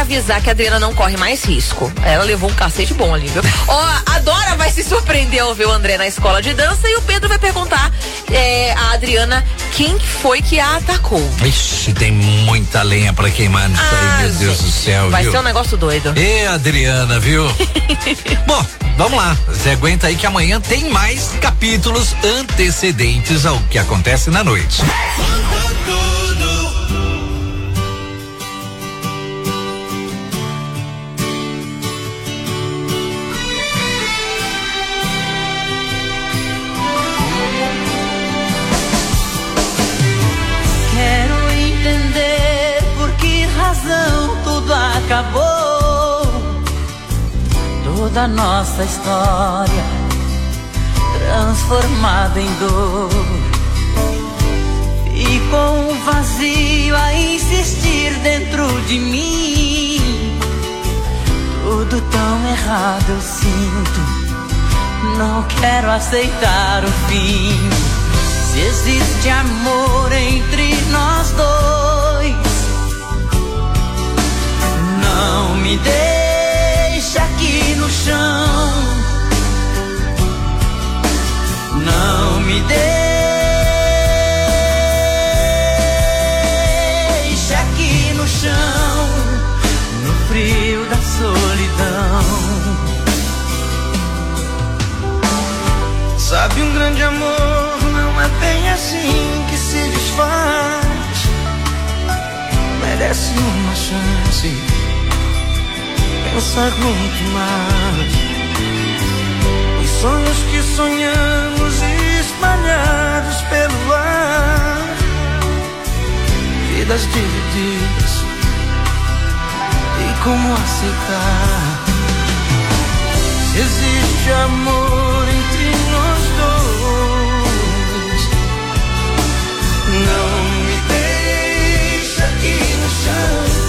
avisar que a Adriana não corre mais risco. Ela levou um cacete bom ali, viu? A Dora vai se surpreender ao ver o André na escola de dança e o Pedro vai perguntar a Adriana quem foi que a atacou. Ixi, tem muita lenha pra queimar nisso aí, meu Deus do céu, vai viu? ser um negócio doido. Adriana, viu? Bom, vamos lá. Você aguenta aí que amanhã tem mais capítulos antecedentes ao que acontece na noite. Quero entender por que razão tudo acabou. Toda a nossa história transformada em dor, e com um vazio a insistir dentro de mim. Tudo tão errado eu sinto, não quero aceitar o fim. Se existe amor entre nós dois, não me deixa aqui no chão. Não me deixa aqui no chão, no frio da solidão. Sabe, um grande amor não é bem assim que se desfaz. Merece uma chance, pensar muito mais. Os sonhos que sonhamos espalhados pelo ar, vidas divididas, e como aceitar? Se existe amor entre nós dois, não me deixa aqui no chão.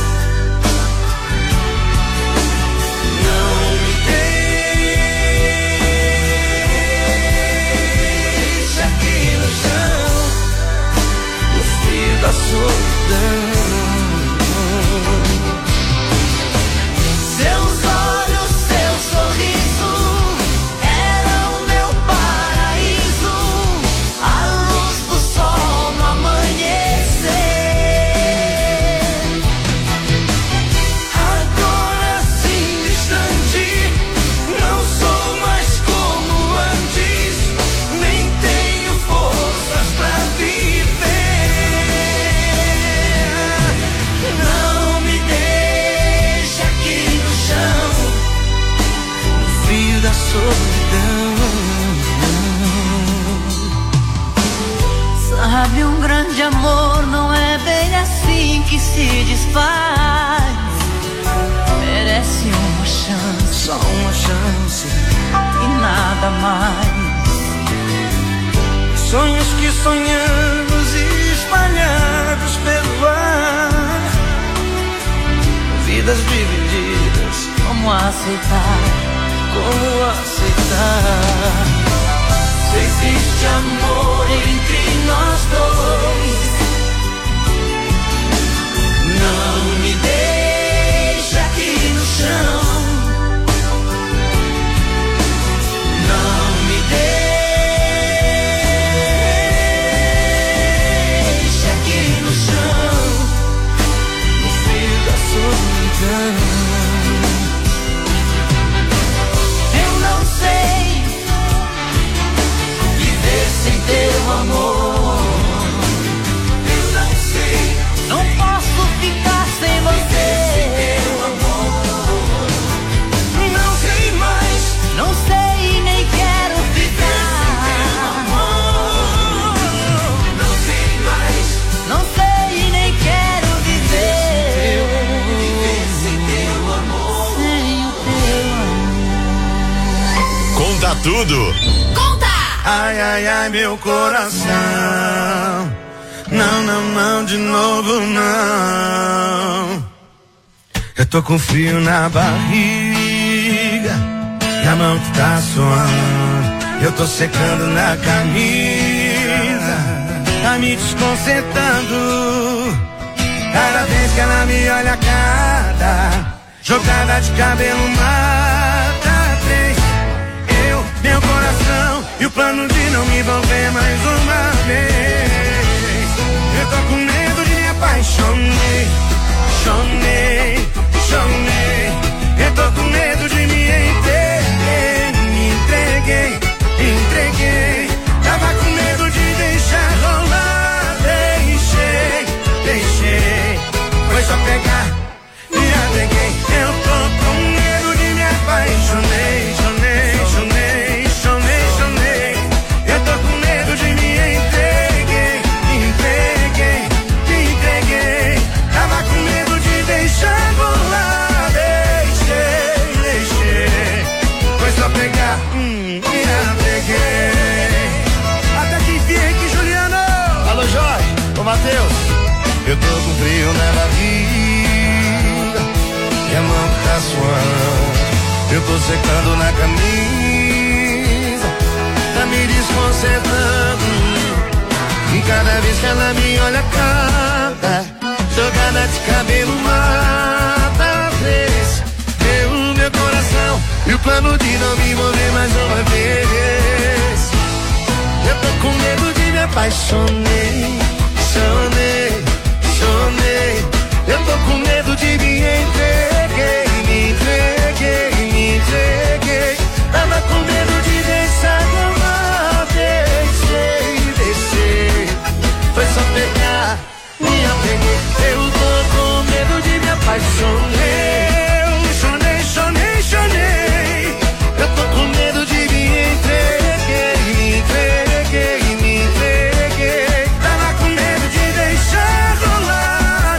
Da solidão. Seus olhos, seu sorriso eram meu paraíso, a luz do sol no amanhecer. Agora assim distante, não sou mais como antes, nem tenho forças pra viver. Da solidão. Sabe, um grande amor não é bem assim que se desfaz. Merece uma chance, só uma chance e nada mais. Sonhos que sonhamos espalhados pelo ar, vidas divididas. Como aceitar? Como aceitar? Se existe amor entre nós dois, não me deixa aqui no chão. Não me deixa aqui no chão, no frio da solidão. Sem teu amor, eu não sei. Não posso ficar sem você. Sem teu amor, não sei mais. Não sei nem quero ficar. Sem teu amor, não sei mais. Não sei nem quero viver. Sem teu amor, sem o teu amor. Conta tudo. Ai, ai, ai, meu coração. Não, não, não, de novo não. Eu tô com frio na barriga e a mão que tá suando. Eu tô secando na camisa, tá me desconcertando. Cada vez que ela me olha a cara, jogada de cabelo mata 3. Eu, meu coração e o plano de não me envolver mais uma vez. Eu tô com medo de me apaixonei, chonei. Eu tô com medo de me entreguei. Tava com medo de deixar rolar, deixei. Foi só pegar, me apeguei. Eu tô com medo de me apaixonei, chonei. Eu tô com medo de me entreguei. Tava com medo de deixar rolar, deixei. Foi só pegar, me apeguei. Até que enfim, aqui, Juliano. Alô, Jorge, ô Matheus. Eu tô com frio na barriga e a mão tá suando. Eu tô secando na camisa, tá me desconcertando. E cada vez que ela me olha, canta, jogada de cabelo mata 3. Meu coração e o plano de não me envolver mais uma vez. Eu tô com medo de me apaixonei, chonei. Eu tô com medo de me entreguei. Tava com medo de deixar rolar, deixei. Foi só pegar, me apeguei. Eu tô com medo de me apaixonei. Eu tô com medo de me entreguei. Tava com medo de deixar rolar,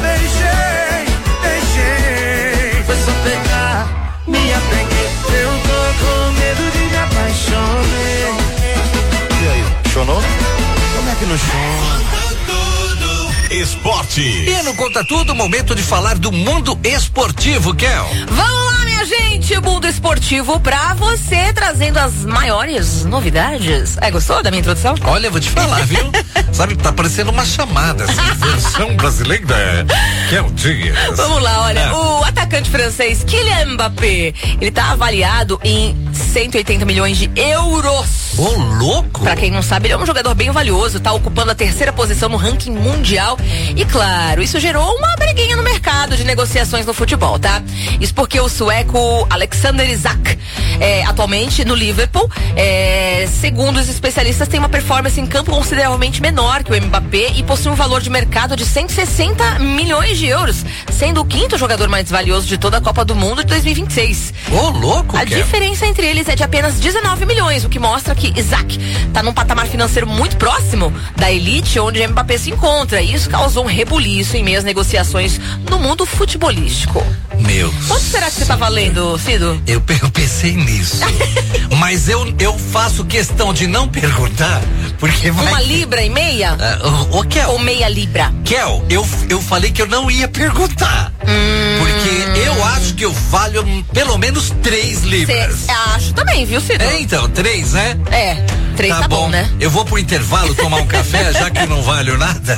deixei. Foi só pegar, me apeguei. Eu tô com medo de me apaixonei. E aí, chonou? Como é que não chora? Esporte. E no Conta Tudo, momento de falar do mundo esportivo, Kel. Vamos lá, minha gente, mundo esportivo pra você, trazendo as maiores novidades. Gostou da minha introdução? Olha, eu vou te falar, viu? Sabe, tá parecendo uma chamada, assim, versão brasileira. Kel Dias. Vamos lá, olha, o atacante francês Kylian Mbappé, ele tá avaliado em 180 milhões de euros. Ô, louco! Pra quem não sabe, ele é um jogador bem valioso, tá ocupando a terceira posição no ranking mundial. E claro, isso gerou uma briguinha no mercado de negociações no futebol, tá? Isso porque o sueco Alexander Isak, atualmente no Liverpool, segundo os especialistas, tem uma performance em campo consideravelmente menor que o Mbappé e possui um valor de mercado de 160 milhões de euros, sendo o quinto jogador mais valioso de toda a Copa do Mundo de 2026. Ô, louco! A diferença entre eles é de apenas 19 milhões, o que mostra que Isak tá num patamar financeiro muito próximo da elite onde Mbappé se encontra. E isso causou um rebuliço em meio às negociações no mundo futebolístico. Meu. Quanto será que você tá valendo, Cido? Eu pensei nisso. Mas eu faço questão de não perguntar, porque vai. 1,5 libra? Ô, Kel. Ou meia libra? Kel, eu falei que eu não ia perguntar. Porque eu acho que eu valho pelo menos 3 libras. Acho também, viu, Cido? Então, 3, né? 3 tá bom, né? Eu vou pro intervalo tomar um café, já que eu não valho nada.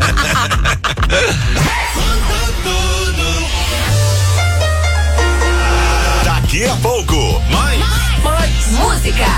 Daqui a pouco, mais música.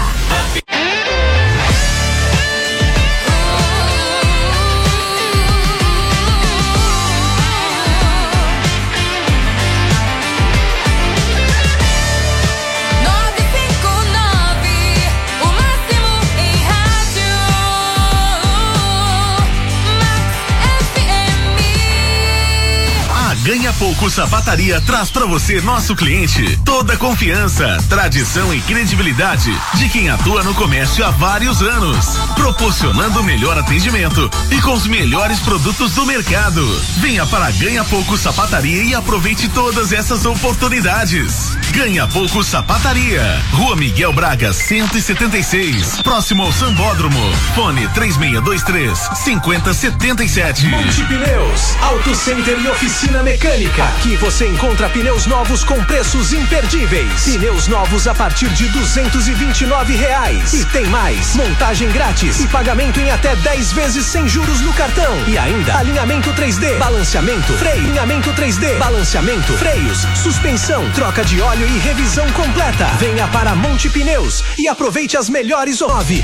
Ganha Pouco Sapataria traz pra você, nosso cliente, toda a confiança, tradição e credibilidade de quem atua no comércio há vários anos, proporcionando o melhor atendimento e com os melhores produtos do mercado. Venha para Ganha Pouco Sapataria e aproveite todas essas oportunidades. Ganha Pouco Sapataria, Rua Miguel Braga 176, próximo ao Sambódromo. Fone 3623-5077. Multipneus, Auto Center e Oficina Mecânica. marca. Aqui você encontra pneus novos com preços imperdíveis. Pneus novos a partir de R$229. E tem mais, montagem grátis e pagamento em até 10 vezes sem juros no cartão. E ainda, alinhamento 3D, balanceamento, freio, alinhamento 3D, balanceamento, freios, suspensão, troca de óleo e revisão completa. Venha para Monte Pneus e aproveite as melhores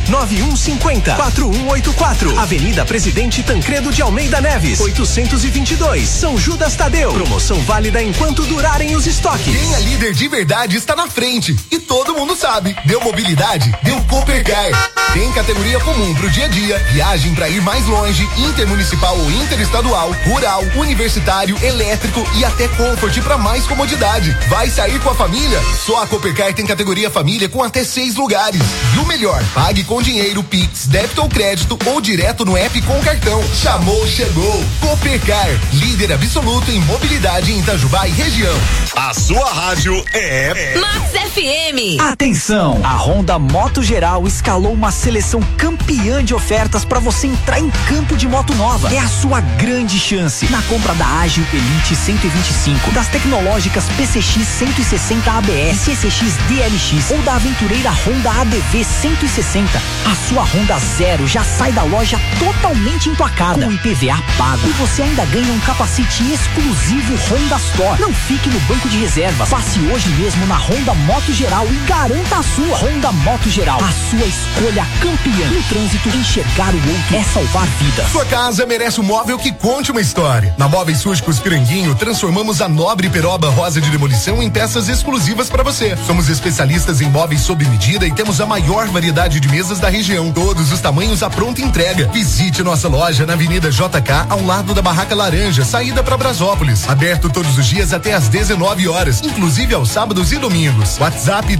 99150-4184. Avenida Presidente Tancredo de Almeida Neves, 822, São Judas Tadeu. Promoção válida enquanto durarem os estoques. Quem é líder de verdade está na frente e todo mundo sabe. Deu mobilidade, deu Coopercar. Tem categoria comum pro dia a dia, viagem para ir mais longe, intermunicipal ou interestadual, rural, universitário, elétrico e até Comfort para mais comodidade. Vai sair com a família? Só a Coopercar tem categoria família com até 6 lugares. E o melhor, pague com dinheiro, Pix, débito ou crédito ou direto no app com cartão. Chamou, chegou. Coopercar, líder absoluto em mobilidade em Itajubá e região. A sua rádio é Max FM. Atenção, a Honda Moto Geral escalou uma seleção campeã de ofertas para você entrar em campo de moto nova. É a sua grande chance na compra da Ágil Elite 125, das tecnológicas PCX 160 ABS, CCX DLX ou da aventureira Honda ADV 160. A sua Honda Zero já sai da loja totalmente emplacada, com IPVA pago, e você ainda ganha um capacete exclusivo Honda Store. Não fique no banco de reservas, passe hoje mesmo na Honda Moto Geral e garanta a sua. Honda Moto Geral, a sua escolha campeã. No trânsito, enxergar o outro é salvar vidas. Sua casa merece um móvel que conte uma história. Na Móveis Rústicos Piranguinho, transformamos a nobre peroba rosa de demolição em peças exclusivas para você. Somos especialistas em móveis sob medida e temos a maior variedade de mesas da região. Todos os tamanhos à pronta entrega. Visite nossa loja na Avenida JK, ao lado da Barraca Laranja, saída para Brasópolis. Aberto todos os dias até às 19 horas, inclusive aos sábados e domingos. WhatsApp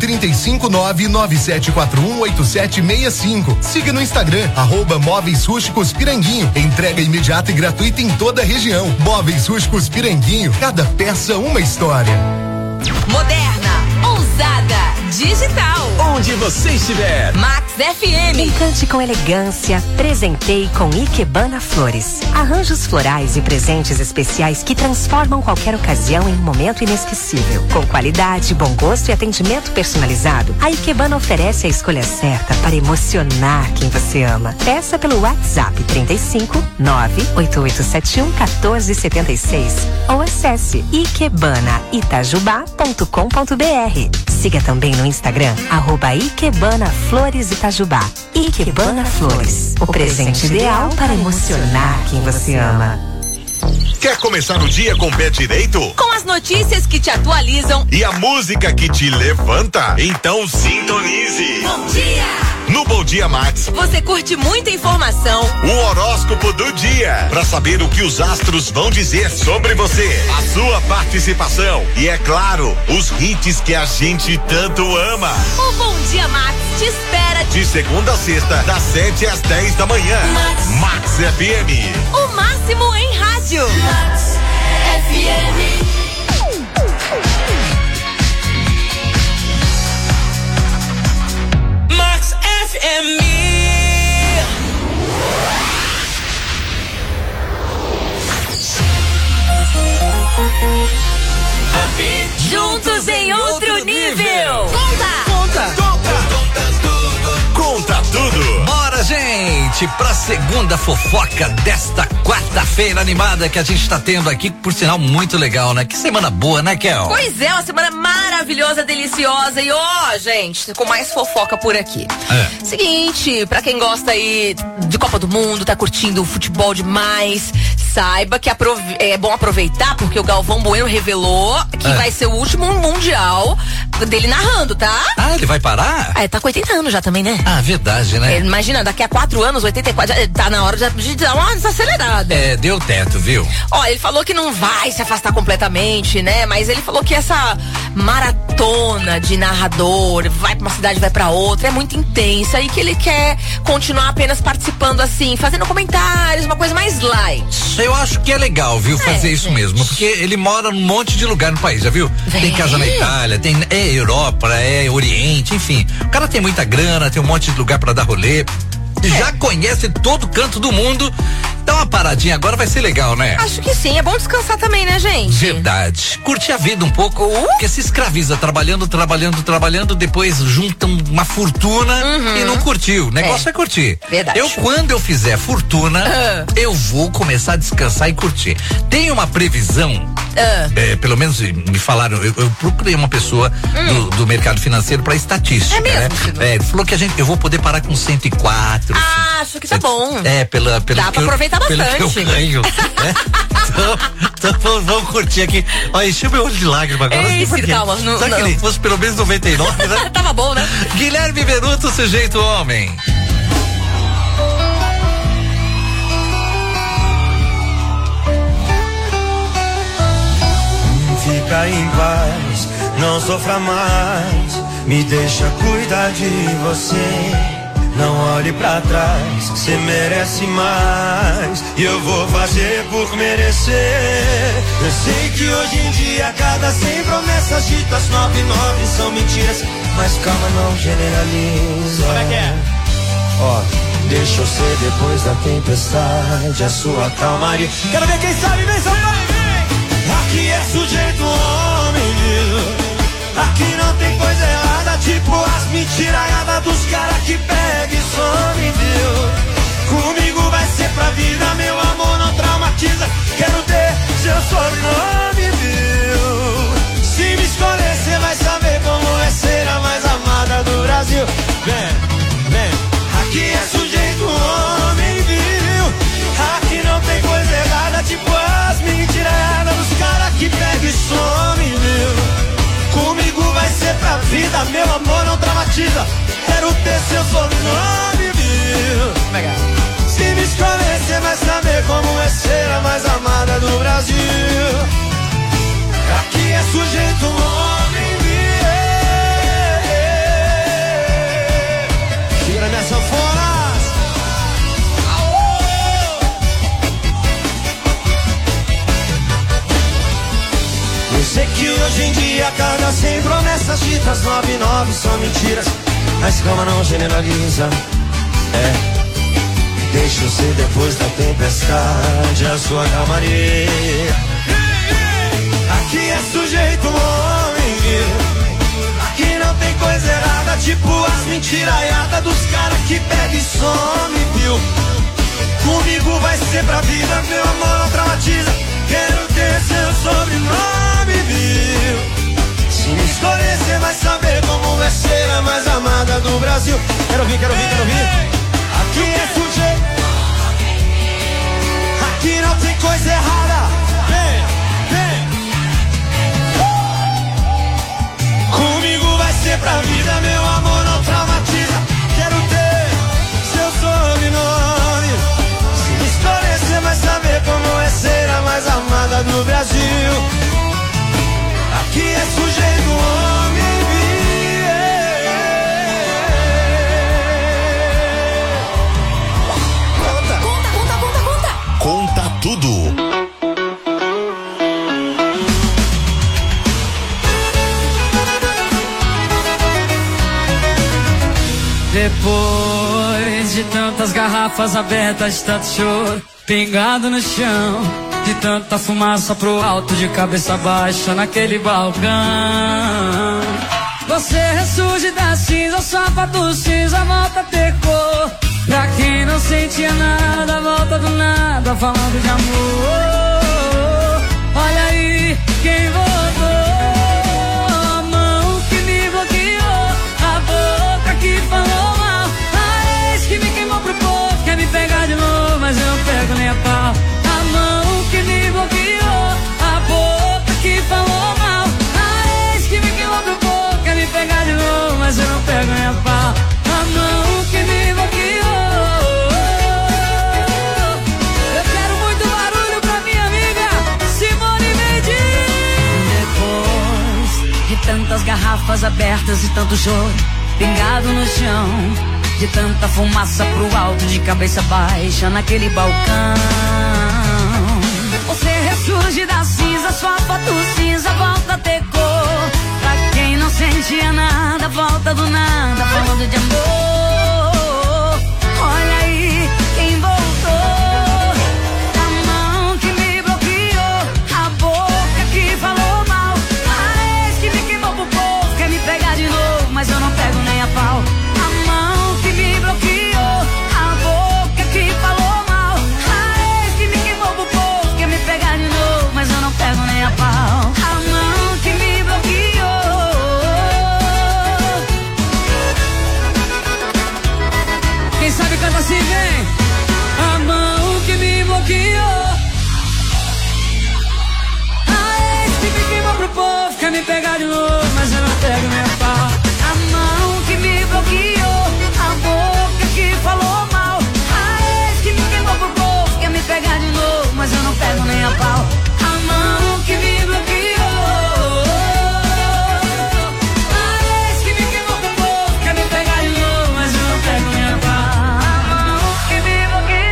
35997418765. Siga no Instagram, @Móveis Rústicos Piranguinho. Entrega imediata e gratuita em toda a região. Móveis Rústicos Piranguinho, cada peça uma história. Moderna, ousada, digital. Onde você estiver. Max FM. Encante com elegância, presentei com Ikebana Flores. Arranjos florais e presentes especiais que transformam qualquer ocasião em um momento inesquecível. Com qualidade, bom gosto e atendimento personalizado, a Ikebana oferece a escolha certa para emocionar quem você ama. Peça pelo WhatsApp 35988711476 ou acesse ikebanaItajubá.com.br. Siga também no Instagram, @Ikebana Flores Itajubá. Ikebana Flores, o presente ideal para emocionar quem você ama. Quer começar o dia com o pé direito? Com as notícias que te atualizam E a música que te levanta? Então sintonize. Bom dia! No Bom Dia Max, Você curte muita informação. o horóscopo do dia, para saber o que os astros vão dizer sobre você, a sua participação e, é claro, os hits que a gente tanto ama. O Bom Dia Max te espera De segunda a sexta, das 7 às 10 da manhã. Max FM. o máximo em rádio. Max FM. Max FM. Juntos em outro nível. Conta tudo. Bora, gente, pra segunda fofoca desta quarta-feira animada que a gente tá tendo aqui, por sinal muito legal, né? Que semana boa, né, Kel? Pois é, uma semana maravilhosa, deliciosa e gente, com mais fofoca por aqui. Seguinte, pra quem gosta aí de Copa do Mundo, tá curtindo o futebol demais, saiba que é bom aproveitar porque o Galvão Bueno revelou que vai ser o último mundial dele narrando, tá? Ah, ele vai parar? Tá com 80 anos já também, né? Ah, verdade, né? Imagina, daqui a 4 anos, 84, tá na hora de dar uma desacelerada. Deu teto, viu? Ó, ele falou que não vai se afastar completamente, né? Mas ele falou que essa maratona de narrador, vai pra uma cidade, vai pra outra, é muito intensa e que ele quer continuar apenas participando assim, fazendo comentários, uma coisa mais light. Eu acho que é legal, viu, fazer isso mesmo, porque ele mora num monte de lugar no país, já viu? Tem casa na Itália, tem Europa, Oriente, enfim. O cara tem muita grana, tem um monte de lugar pra dar rolê, já conhece todo canto do mundo Dá uma paradinha agora, vai ser legal, né? Acho que sim, é bom descansar também, né, gente? Verdade. Curtir a vida um pouco, porque se escraviza trabalhando, depois junta uma fortuna e não curtiu. O negócio é curtir. Verdade. Quando eu fizer fortuna, eu vou começar a descansar e curtir. Tem uma previsão, pelo menos me falaram, eu procurei uma pessoa do mercado financeiro para estatística. É mesmo? Né? Falou que eu vou poder parar com 104. Acho que tá bom. Pelo dá pra aproveitar bastante. Pelo que eu ganho, né? Então vamos curtir aqui. Olha, encheu meu olho de lágrima agora. Calma. Sabe que ele fosse pelo menos 99, né? Tava bom, né? Guilherme Benuto, sujeito homem. Fica em paz, não sofra mais, me deixa cuidar de você. Não olhe pra trás, cê merece mais, e eu vou fazer por merecer. Eu sei que hoje em dia cada 100 promessas ditas 99 são mentiras, mas calma, não generaliza. Como é que é? Ó, deixa eu ser depois da tempestade a sua calmaria. Quero ver quem sabe, vem São Paulo. Aqui é sujeito homem, viu? Aqui não tem coisa errada, tipo as mentiraiadas dos caras que pega e some, viu? Comigo vai ser pra vida, meu amor não traumatiza. Quero ter seu sobrenome, viu? Se me escolher, cê vai saber como é ser a mais amada do Brasil. Vem, aqui é sujeito homem, viu? Aqui não tem coisa errada, tipo as mentiraiadas dos caras que pega e some, viu? Comigo vai ser pra vida, meu amor não traumatiza. Quero ter seu sobrenome, viu? Se me escolher, cê vai saber como é ser a mais amada do Brasil. Aqui é sujeito homem, viu? Segura minha sanfona. Eu sei que hoje em dia cada 100 promessas ditas 99 são mentiras, mas calma, não generaliza. Deixa eu ser depois da tempestade a sua calmaria. Aqui é sujeito homem, viu? Aqui não tem coisa errada, tipo as mentiraiadas dos caras que pega e some, viu? Comigo vai ser pra vida, meu amor não traumatiza. Quero ter seu sobrenome, viu? Se me escolher, cê vai saber como vai ser a mais amada do Brasil. Quero ouvir. Aqui é sujeito. Aqui não tem coisa errada. Vem. Comigo vai ser pra vida, meu amor não traumatiza. Quero ter seu sobrenome. Se me escolher, cê vai saber como é ser a mais amada do Brasil. Aqui é sujeito homem, Conta tudo. Depois de tantas garrafas abertas, de tanto choro pingado no chão, de tanta fumaça pro alto, de cabeça baixa naquele balcão, você ressurge da cinza, o sapato cinza volta a ter cor. Pra quem não sentia nada, volta do nada, falando de amor. Olha aí quem voltou, a mão que me bloqueou, a boca que falou mal, a ex que me queimou pro povo, quer me pegar de novo, mas eu não pego nem a pau. A mão que me bloqueou, a boca que falou mal, a ex que me queimou pro povo, quer me pegar de novo, mas eu não pego nem a pau. A mão que me bloqueou. Eu quero muito barulho pra minha amiga Simone Mendes. Depois de tantas garrafas abertas e tanto choro pingado no chão, de tanta fumaça pro alto, de cabeça baixa naquele balcão, você ressurge da cinza, sua foto cinza volta a ter cor. Pra quem não sentia nada, volta do nada, falando de amor. Olha aí quem voltou, me pegar de novo, mas eu não pego minha pau. A mão que me bloqueou, a boca que falou mal, a ex que me queimou por pouco, quer me pegar de novo, mas eu não pego nem a pau. A mão que me bloqueou, a ex que me queimou por pouco, quer me pegar de novo, mas eu não pego nem a pau. A mão que me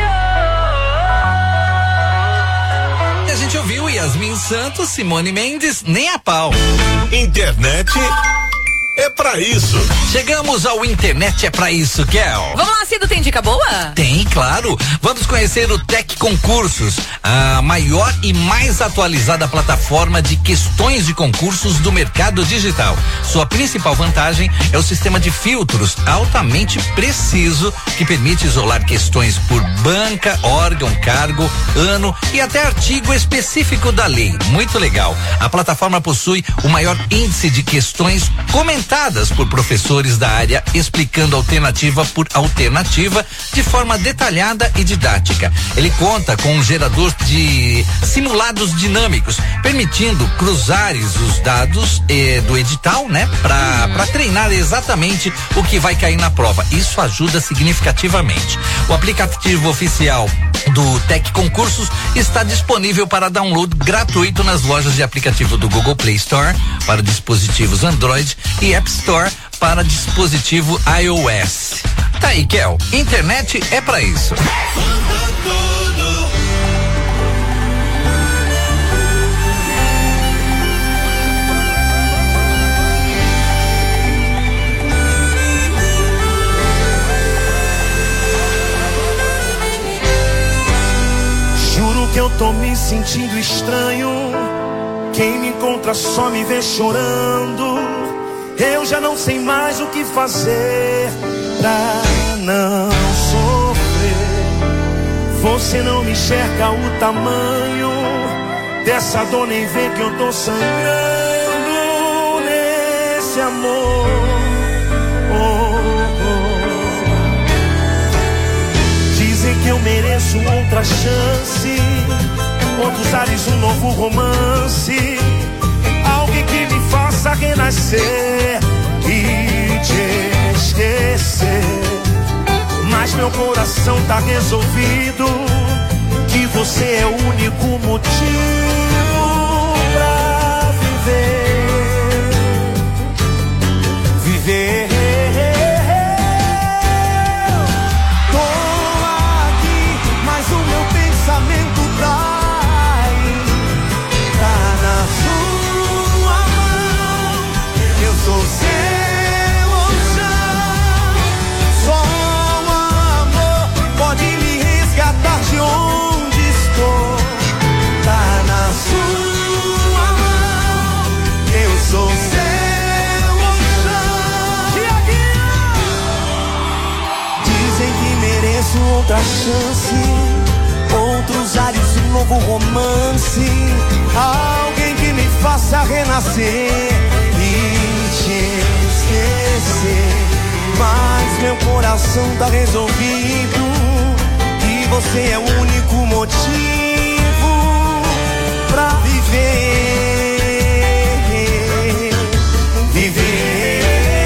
bloqueou. E a gente ouviu Yasmin Santos, Simone Mendes, nem a pau. Internet é pra isso. Chegamos ao Internet é pra isso, Kel. Vamos lá, Cido, tem dica boa? Tem, claro. Vamos conhecer o Tec Concursos, a maior e mais atualizada plataforma de questões de concursos do mercado digital. Sua principal vantagem é o sistema de filtros altamente preciso que permite isolar questões por banca, órgão, cargo, ano e até artigo específico da lei. Muito legal. A plataforma possui o maior índice de questões comentadas por professores da área, explicando alternativa por alternativa de forma detalhada e didática. Ele conta com um gerador de simulados dinâmicos, permitindo cruzar os dados do edital, né? Para treinar exatamente o que vai cair na prova. Isso ajuda significativamente. O aplicativo oficial do Tec Concursos está disponível para download gratuito nas lojas de aplicativo do Google Play Store para dispositivos Android e App Store para dispositivo iOS. Tá aí, Kel. Internet é pra isso. Juro que eu tô me sentindo estranho. Quem me encontra só me vê chorando. Eu já não sei mais o que fazer pra não sofrer. Você não me enxerga o tamanho dessa dor, nem vê que eu tô sangrando nesse amor. Dizem que eu mereço outra chance, outros ares, um novo romance, alguém que me faça renascer e te esquecer. Mas meu coração tá resolvido que você é o único motivo pra viver. Viver. Tô aqui, mas o meu pensamento tá na sua mão. Eu sou seu oceano. Só o amor pode me resgatar de onde estou. Tá na sua mão. Eu sou seu oceano. Dizem que mereço outra chance, outros ares, um novo romance, alguém que me faça renascer e te esquecer. Mas meu coração tá resolvido que você é o único motivo pra viver. Viver.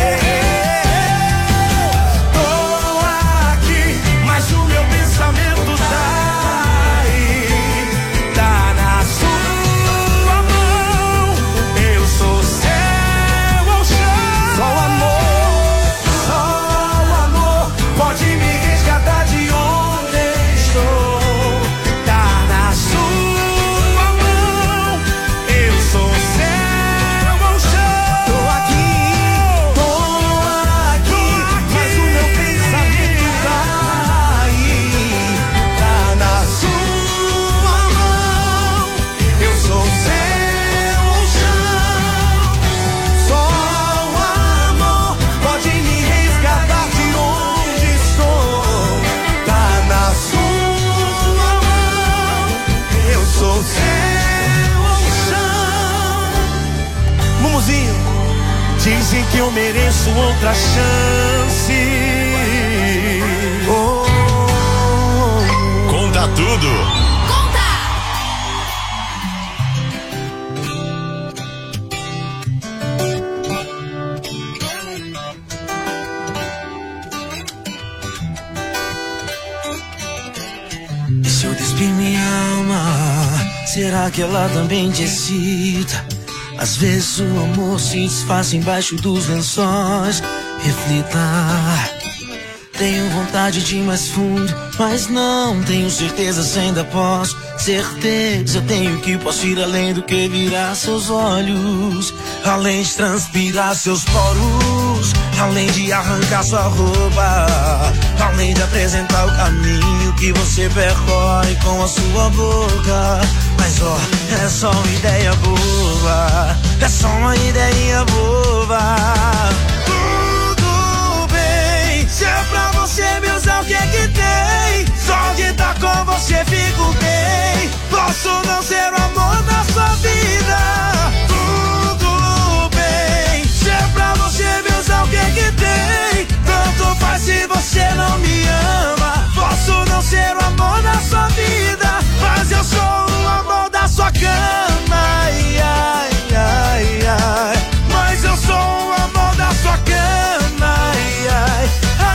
Tô aqui, mas o meu pensamento tá aí. Tá na sua mão. Eu sou seu oceano. Só o amor pode me resgatar de onde estou. Tá na sua mão. Eu sou seu oceano. Tô aqui, mas o meu pensamento tá aí. Tá na sua mão. Eu sou seu oceano. Só o amor pode me resgatar de onde estou. Tá na sua mão. Eu sou seu oceano. Mumuzinho, dizem que eu mereço outra chance. Conta tudo. Será que ela também te excita? Às vezes o amor se desfaz embaixo dos lençóis. Reflita. Tenho vontade de ir mais fundo, mas não tenho certeza se ainda posso. Certeza tenho que posso ir além do que virar seus olhos, além de transpirar seus poros, além de arrancar sua roupa, além de apresentar o caminho que você percorre com a sua boca. Mas ó, é só uma ideia boba, é só uma ideia boba. Se é pra você me usar, o que é que tem? Só de estar com você fico bem. Posso não ser o amor da sua vida. Tudo bem. Se é pra você me usar, o que é que tem? Tanto faz se você não me ama. Posso não ser o amor da sua vida, mas eu sou o amor da sua cama. Ai, ai, ai, ai. Mas eu sou o amor da sua cama. Ai, ai.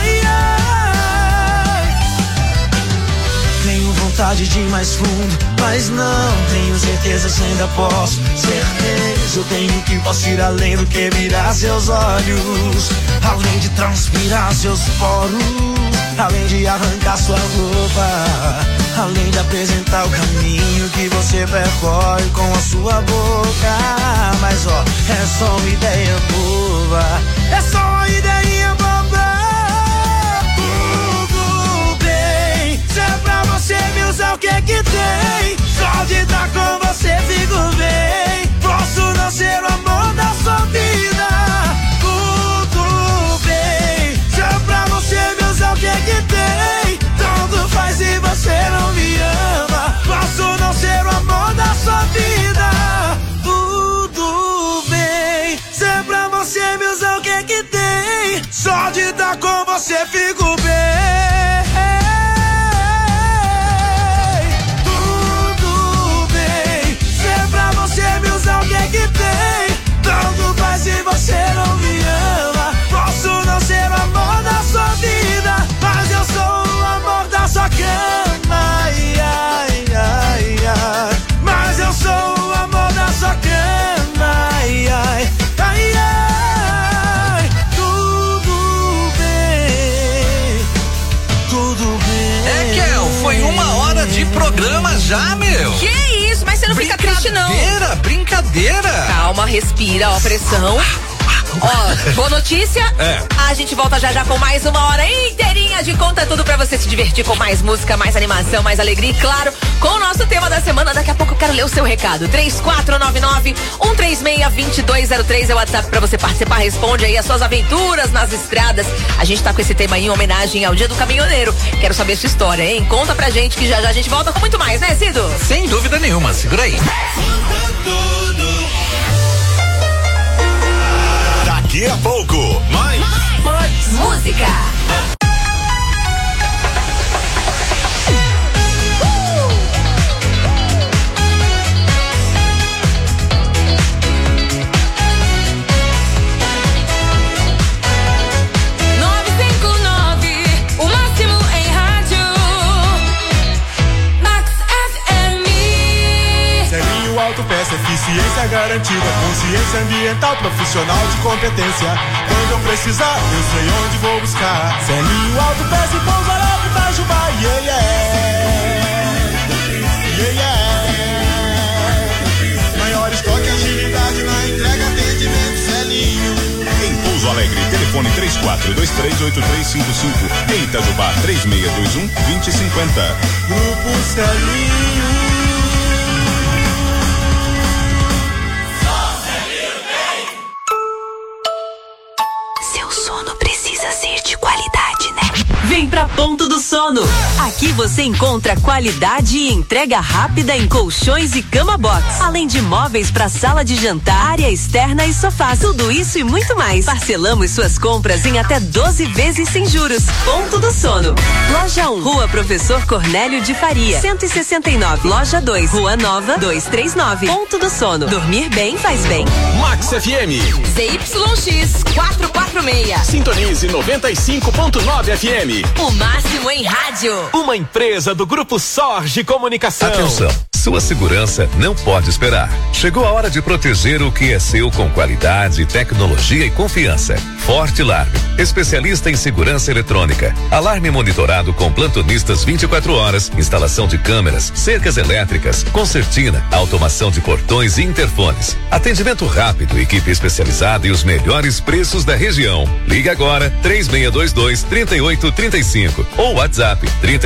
Tenho vontade de ir mais fundo, mas não tenho certeza se ainda posso. Certeza eu tenho que posso ir além do que virar seus olhos, além de transpirar seus poros, além de arrancar sua roupa, além de apresentar o caminho que você percorre com a sua boca. Mas ó, é só uma ideia boba, é só uma ideia boba. Se é pra você me usar, o que é que tem? Só de estar com você fico bem. Posso não ser o amor da sua vida. Tudo bem. Se é pra você me usar, o que é que tem? Tanto faz se você não me ama. Posso não ser o amor da sua vida. Tudo bem. Se é pra você me usar, o que é que tem? Só de estar com você fico bem. Se você não me ama, posso não ser o amor da sua vida, mas eu sou o amor da sua cama. Ai, ai, ai, ai. Mas eu sou o amor da sua cama. Ai, ai, ai, ai. Tudo bem, tudo bem. É, Kel, foi 1 hora de programa já, meu. Que isso, mas você não fica triste não. Brincadeira. Calma, respira, ó, pressão. Ó, boa notícia. A gente volta já com mais 1 hora inteirinha de conta tudo pra você se divertir com mais música, mais animação, mais alegria e claro, com o nosso tema da semana. Daqui a pouco eu quero ler o seu recado. 3499-136-2203 é o WhatsApp pra você participar. Responde aí as suas aventuras nas estradas. A gente tá com esse tema aí em homenagem ao Dia do Caminhoneiro. Quero saber a sua história, hein? Conta pra gente que já a gente volta com muito mais, né, Cido? Sem dúvida nenhuma, segura aí. Daqui a pouco, mais música. Autopeça, eficiência garantida, consciência ambiental, profissional de competência. Quando eu precisar, eu sei onde vou buscar. Celinho Autopeça e Pouso Alegre, Itajubá, yeah, yeah. Yeah, yeah. Maior estoque, agilidade na entrega, atendimento, Celinho. Em Pouso Alegre, telefone 34238355. Em Itajubá, 3621-2050. Grupo Celinho. Vem pra Ponto do Sono. Aqui você encontra qualidade e entrega rápida em colchões e cama box, além de móveis para sala de jantar, área externa e sofás. Tudo isso e muito mais. Parcelamos suas compras em até 12 vezes sem juros. Ponto do Sono. Loja 1, Rua Professor Cornélio de Faria, 169. Loja 2, Rua Nova, 239. Ponto do Sono. Dormir bem faz bem. Max FM. ZYX 446. Sintonize 95.9 FM. FM. O máximo em rádio. Uma empresa do Grupo Sorge Comunicação. Atenção, sua segurança não pode esperar. Chegou a hora de proteger o que é seu com qualidade, tecnologia e confiança. Forte Alarme, especialista em segurança eletrônica. Alarme monitorado com plantonistas 24 horas, instalação de câmeras, cercas elétricas, concertina, automação de portões e interfones. Atendimento rápido, equipe especializada e os melhores preços da região. Ligue agora 3622-3835 ou WhatsApp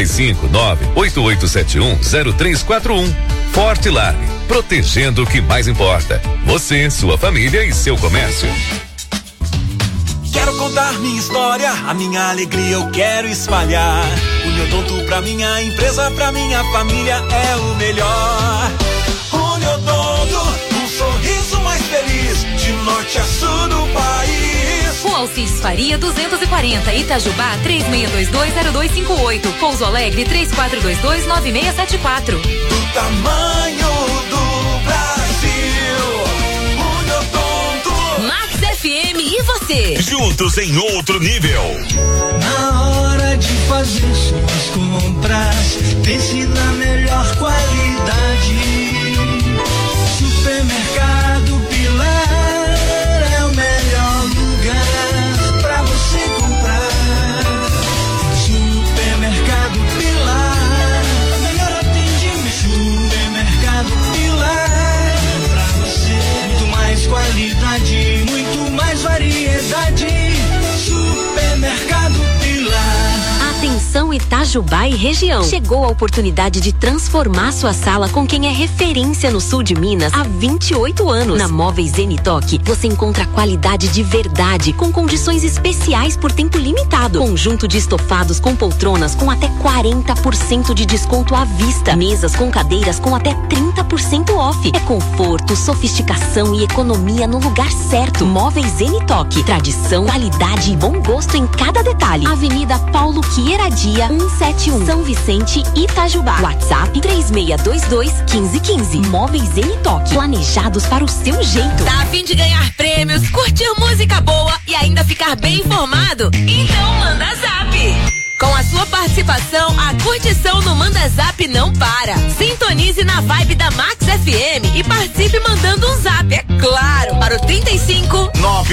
359-8871-0341. Forte Alarme, protegendo o que mais importa. Você, sua família e seu comércio. Quero contar minha história, a minha alegria eu quero espalhar. Uniodonto pra minha empresa, pra minha família é o melhor. Uniodonto, um sorriso mais feliz, de norte a sul do país. O Alcides Faria 240, Itajubá 36220258, Pouso Alegre 34229674. Do tamanho do Brasil, Uniodonto. Max FM e você. Juntos em outro nível. Na hora de fazer suas compras, pense na melhor qualidade. Supermercado Pilar é o melhor lugar pra você comprar. Supermercado Pilar, melhor atendimento. Supermercado Pilar, pra você muito mais qualidade, muito mais variedade. Supermercado Pilar. Atenção Itajubá e região. Chegou a oportunidade de transformar sua sala com quem é referência no sul de Minas há 28 anos. Na Móveis Zenitoque, você encontra qualidade de verdade, com condições especiais por tempo limitado. Conjunto de estofados com poltronas com até 40% de desconto à vista. Mesas com cadeiras com até 30% off. É conforto, sofisticação e economia no lugar certo. Móveis Zenitoque. Tradição, qualidade e bom gosto em cada detalhe. Avenida Paulo Queiradia, 171, São Vicente, Itajubá. WhatsApp 3622-1515. Móveis Zenitoque, planejados para o seu jeito. Tá a fim de ganhar prêmios, curtir música boa e ainda ficar bem informado? Então manda zap! Com a sua participação, a curtição no Manda Zap não para. Sintonize na vibe da Max FM e participe mandando um zap, é claro, para o 35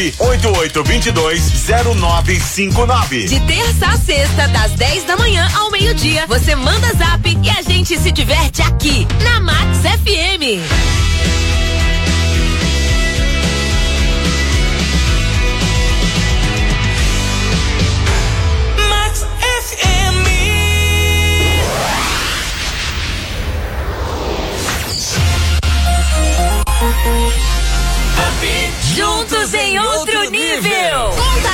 988220959. De terça a sexta, das 10 da manhã ao meio-dia, você manda zap e a gente se diverte aqui na Max FM. Juntos em outro nível.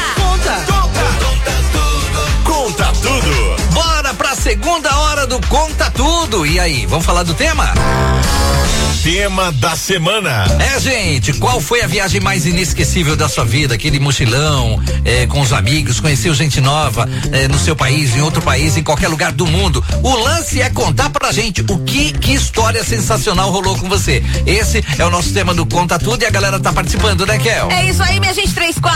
Conta tudo. Bora pra segunda hora do Conta Tudo. E aí, vamos falar do tema? Tema da semana. Gente, qual foi a viagem mais inesquecível da sua vida? Aquele mochilão, com os amigos, conheceu gente nova, no seu país, em outro país, em qualquer lugar do mundo. O lance é contar pra gente que história sensacional rolou com você. Esse é o nosso tema do Conta Tudo e a galera tá participando, né, Kel? É isso aí, minha gente,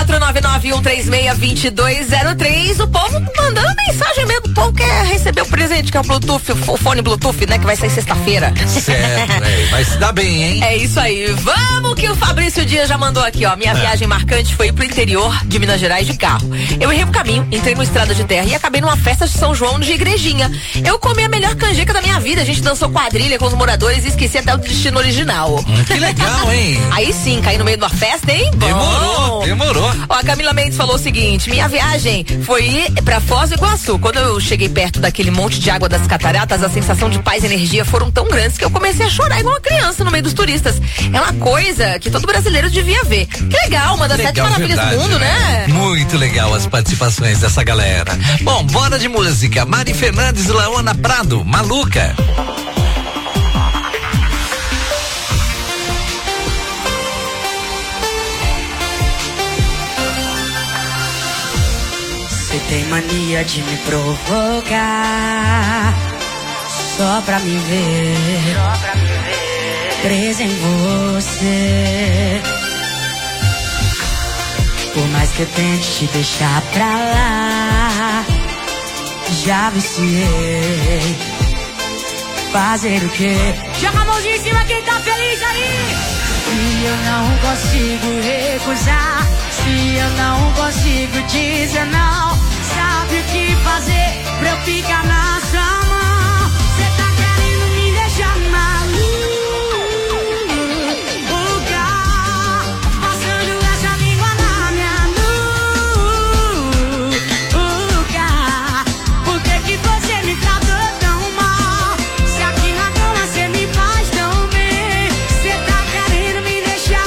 3499-136-2203. O povo mandando mensagem mesmo. O povo quer receber o presente, que é o Bluetooth, o fone Bluetooth, né, que vai sair sexta-feira. Certo, vai se dar bem, hein? É isso aí. Vamos que o Fabrício Dias já mandou aqui, ó. Minha viagem marcante foi pro interior de Minas Gerais de carro. Eu errei o caminho, entrei numa estrada de terra e acabei numa festa de São João de igrejinha. Eu comi a melhor canjica da minha vida. A gente dançou quadrilha com os moradores e esqueci até o destino original. Que legal, hein? Aí sim, caí no meio de uma festa, hein? Demorou. Ó, a Camila Mendes falou o seguinte: minha viagem foi ir pra Foz do Iguaçu. Quando eu cheguei perto daquele monte de água das cataratas, a sensação de paz e energia foram tão grandes que eu comecei a chorar igual uma criança no meio dos turistas. É uma coisa que todo brasileiro devia ver. Que legal, uma das 7 maravilhas do mundo, né? Muito legal as participações dessa galera. Bom, bora de música. Mari Fernandes e Laona Prado, Maluca. Você tem mania de me provocar só pra me ver presa em você. Por mais que eu tente te deixar pra lá, já viciei. Fazer o quê? Joga a mãozinha em cima quem tá feliz aí. Se eu não consigo recusar, se eu não consigo dizer não, sabe o que fazer pra eu ficar na sua mão? Cê tá querendo me deixar maluca, passando essa língua na minha nuca. Por que que você me tratou tão mal? Se aqui na cama cê me faz tão bem. Cê tá querendo me deixar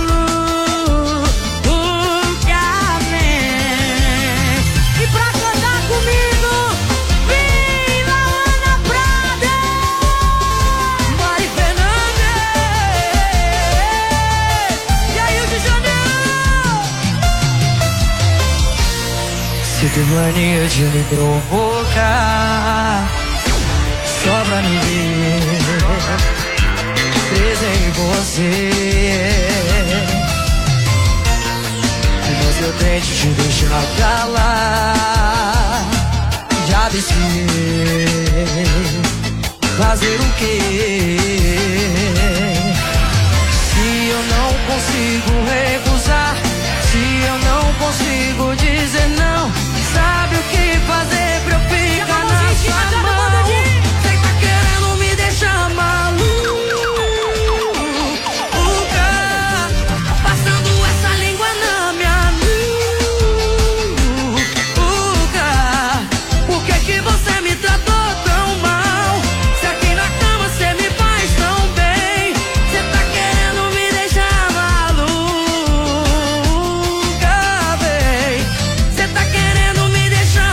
maluca, vem. E pra cantar comigo, vem Laana Prada, Mari Fernandes e aí o de Janeiro. Cê tem mania de me provocar só pra me ver presa em você. Mas eu tento te deixar pra lá, já viciei. Fazer o quê? Se eu não consigo recusar, se eu não consigo dizer não, sabe o que fazer pra eu ficar na sua mão? Cê tá querendo me deixar maluca, passando essa língua na minha nuca. Por que que você me tratou tão mal? Se aqui na cama cê me faz tão bem. Cê tá querendo me deixar maluca, bem. Cê tá querendo me deixar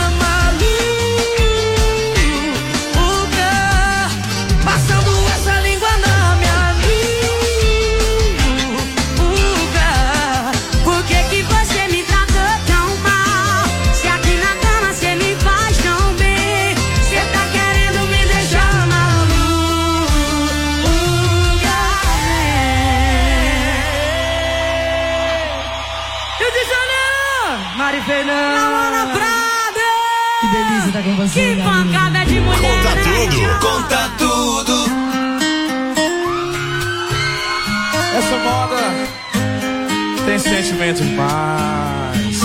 maluca, passando essa língua na minha nuca. Por que que você me tratou tão mal? Se aqui na cama cê me faz tão bem. Cê tá querendo me deixar maluca, Rio de Janeiro, Mari Fernandes, Laana Prada. Que delícia tá com você. Que pancada de mulher. Conta né? tudo, conta tudo. Essa moda tem sentimento demais.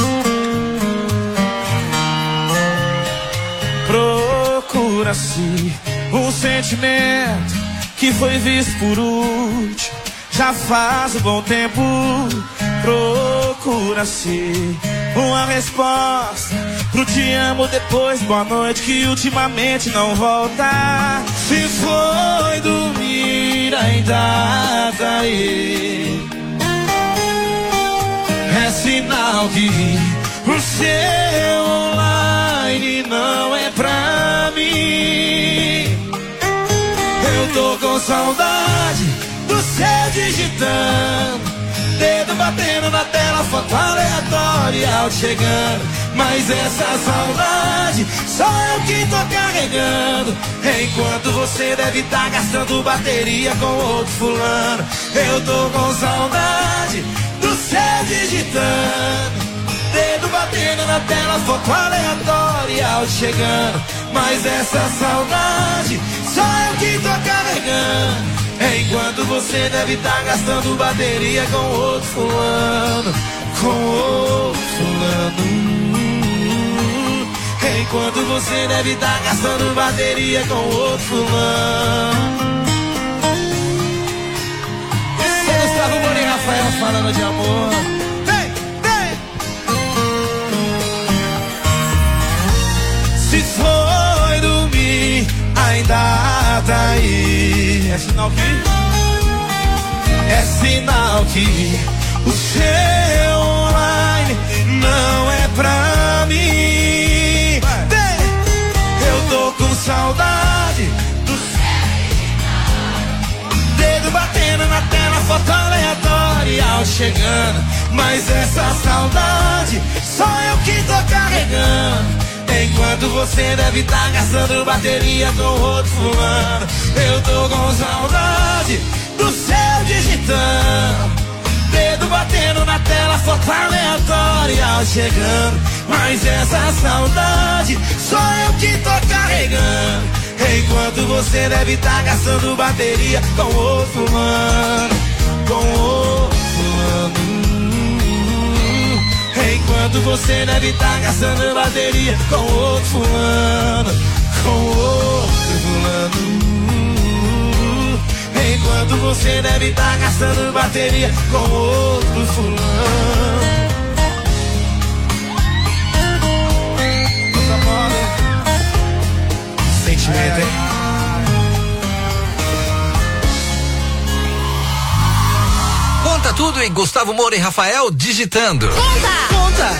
Procura-se um sentimento que foi visto por último. Já faz um bom tempo. Procura-se uma resposta pro te amo depois, boa noite, que ultimamente não volta. Se foi dormir, ainda tá aí. É sinal que o seu online não é pra mim. Eu tô com saudade do seu digitando, dedo batendo na tela, foto aleatória chegando. Mas essa saudade só eu que tô carregando, enquanto você deve estar gastando bateria com outro fulano. Eu tô com saudade do seu digitando, dedo batendo na tela, foto aleatória chegando. Mas essa saudade só eu que tô carregando, enquanto você deve estar gastando bateria com outro fulano. Com outro fulano. Enquanto você deve estar gastando bateria com outro fulano. Gustavo Moura e Rafael falando de amor. Vem, vem. Se foi dormir, ainda tá aí. É sinal que? É sinal que o seu online não é pra mim. Eu tô com saudade do dedo batendo na tela, foto aleatória chegando. Mas essa saudade só eu que tô carregando, enquanto você deve estar gastando bateria com outro fulano. Eu tô com saudade do seu digitando, dedo batendo na tela, foto aleatória chegando, mas essa saudade só eu que tô carregando. Enquanto você deve estar gastando bateria com outro mano, com outro mano. Enquanto você deve estar gastando bateria com outro fulano, com outro fulano. Enquanto você deve estar gastando bateria com outro fulano. Sentimento, hein? Conta tudo em Gustavo Moura e Rafael digitando. Conta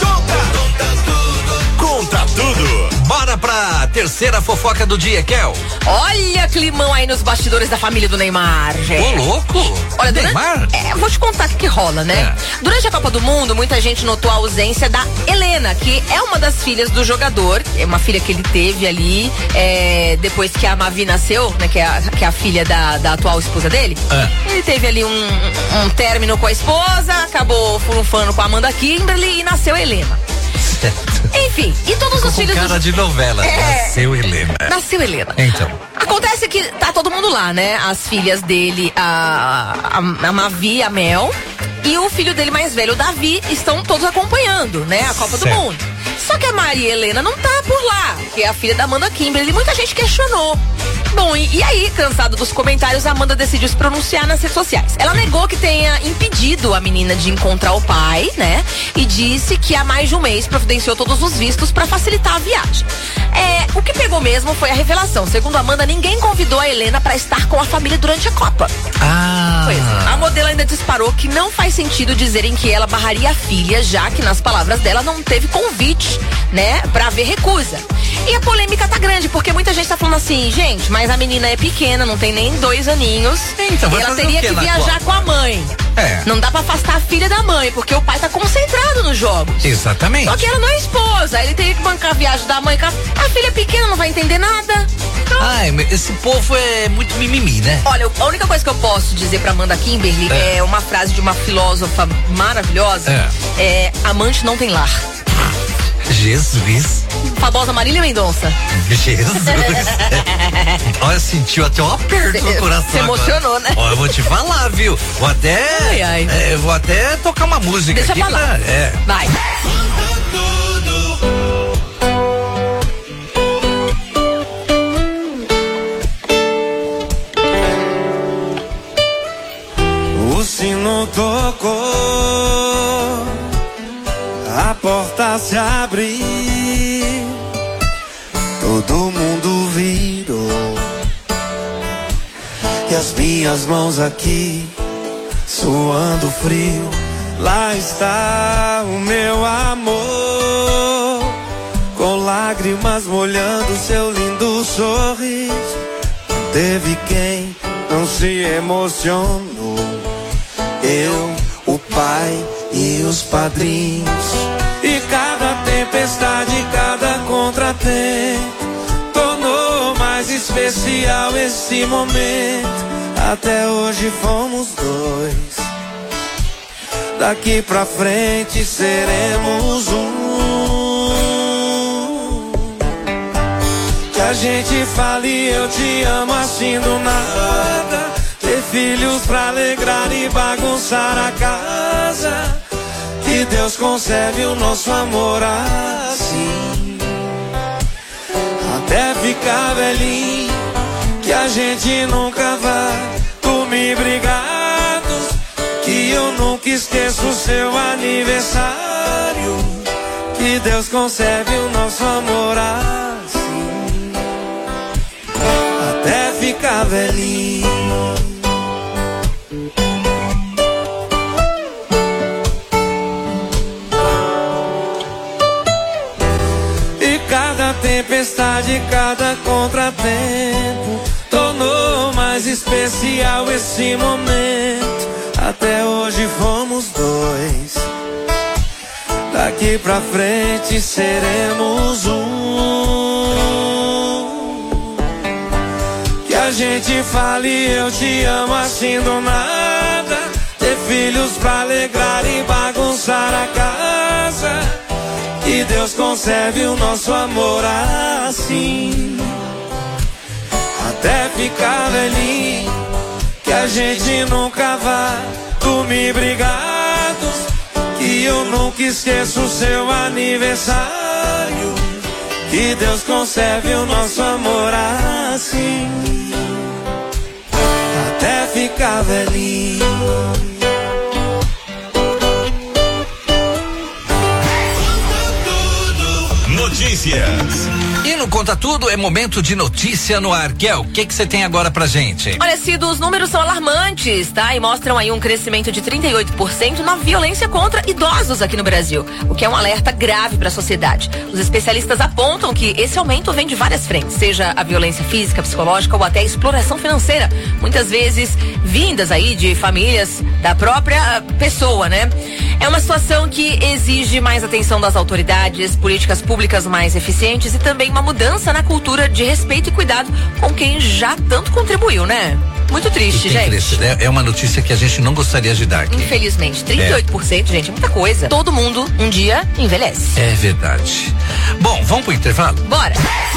tudo. Bora pra terceira fofoca do dia, Kel. Olha climão aí nos bastidores da família do Neymar, gente. Ô, louco. Olha, Neymar? Vou te contar o que rola, né? Durante a Copa do Mundo, muita gente notou a ausência da Helena, que é uma das filhas do jogador. É uma filha que ele teve ali, depois que a Mavi nasceu, né? Que é a filha da atual esposa dele. Ele teve ali um término com a esposa, acabou furunfando com a Amanda Kimberly e nasceu a Helena. Enfim, e todos os filhos. Cara de novela. Nasceu Helena. Nasceu Helena. Então. Acontece que tá todo mundo lá, né? As filhas dele, a Mavi, a Mel, e o filho dele mais velho, o Davi, estão todos acompanhando, né? A Copa do Mundo. Só que a Maria Helena não tá por lá, que é a filha da Amanda Kimberly, e muita gente questionou. Bom, e aí, cansado dos comentários, a Amanda decidiu se pronunciar nas redes sociais. Ela negou que tenha impedido a menina de encontrar o pai, né? E disse que há mais de um mês providenciou todos os vistos para facilitar a viagem. O que pegou mesmo foi a revelação. Segundo a Amanda, ninguém convidou a Helena para estar com a família durante a Copa. Pois é. A modelo ainda disparou que não faz sentido dizerem que ela barraria a filha, já que, nas palavras dela, não teve convite, né? Pra haver recusa. E a polêmica tá grande, porque muita gente tá falando assim, gente, mas a menina é pequena, não tem nem 2 aninhos. Então, e ela teria que viajar com a mãe. Não dá pra afastar a filha da mãe, porque o pai tá concentrado nos jogos. Exatamente. Só que ela não é esposa, ele teria que bancar a viagem da mãe. A filha pequena não vai entender nada. Ai, esse povo é muito mimimi, né? Olha, a única coisa que eu posso dizer pra Amanda Kimberly é uma frase de uma filósofa maravilhosa. Amante não tem lar. Jesus. Famosa Marília Mendonça. Jesus. Olha, sentiu até um aperto no coração. Se emocionou, agora, né? Ó, eu vou te falar, viu? Vou até tocar uma música. Deixa aqui pra lá. Vai. O sino tocou, a porta se abriu, todo mundo virou, e as minhas mãos aqui, suando frio, lá está o meu amor, com lágrimas molhando seu lindo sorriso. Teve quem não se emocionou, eu, o pai e os padrinhos. E cada tempestade, cada contratempo tornou mais especial esse momento. Até hoje fomos dois, daqui pra frente seremos que a gente fale eu te amo assim do nada, ter filhos pra alegrar e bagunçar a casa, que Deus conserve o nosso amor assim, até ficar velhinho, que a gente nunca vai dormir brigados, que eu nunca esqueço o seu aniversário, que Deus conserve o nosso amor assim, até ficar velhinho. E cada tempestade, cada contratempo tornou mais especial esse momento. Até hoje fomos dois, daqui pra frente seremos que a gente fale eu te amo assim do nada, ter filhos pra alegrar e bagunçar Deus conserve o nosso amor assim, até ficar velhinho, que a gente nunca vá dormir brigados, que eu nunca esqueço o seu aniversário. Que Deus conserve o nosso amor assim, até ficar velhinho. Notícias. E no Conta Tudo é momento de notícia no ar. Kel, o que você tem agora pra gente? Olha, Cido, os números são alarmantes, tá? E mostram aí um crescimento de 38% na violência contra idosos aqui no Brasil, o que é um alerta grave para a sociedade. Os especialistas apontam que esse aumento vem de várias frentes, seja a violência física, psicológica ou até a exploração financeira, muitas vezes vindas aí de famílias da própria pessoa, né? É uma situação que exige mais atenção das autoridades, políticas públicas mais eficientes e também uma mudança na cultura de respeito e cuidado com quem já tanto contribuiu, né? Muito triste, gente. É uma notícia que a gente não gostaria de dar aqui. Infelizmente, 38%, gente, é muita coisa. Todo mundo um dia envelhece. É verdade. Bom, vamos pro intervalo? Bora.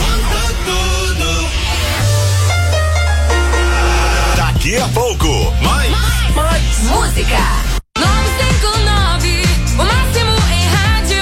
Daqui a pouco, mais música. 959, o máximo em rádio.